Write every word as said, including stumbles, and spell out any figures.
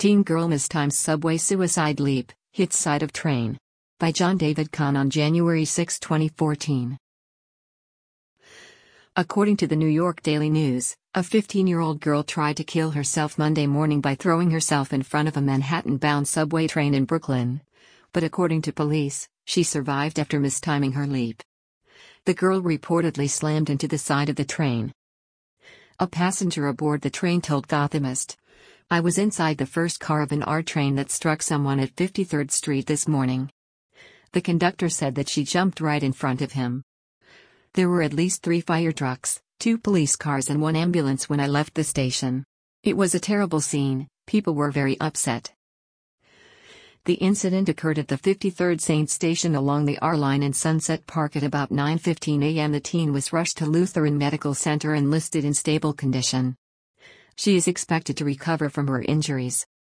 Teen girl mistimes subway suicide leap, hits side of train. By John David Kahn on January sixth, twenty fourteen. According to the New York Daily News, a fifteen-year-old girl tried to kill herself Monday morning by throwing herself in front of a Manhattan-bound subway train in Brooklyn. But according to police, she survived after mistiming her leap. The girl reportedly slammed into the side of the train. A passenger aboard the train told Gothamist, "I was inside the first car of an R train that struck someone at fifty-third Street this morning." The conductor said that she jumped right in front of him. "There were at least three fire trucks, two police cars and one ambulance when I left the station. It was a terrible scene, people were very upset." The incident occurred at the fifty-third Saint station along the R line in Sunset Park at about nine fifteen a m The teen was rushed to Lutheran Medical Center and listed in stable condition. She is expected to recover from her injuries.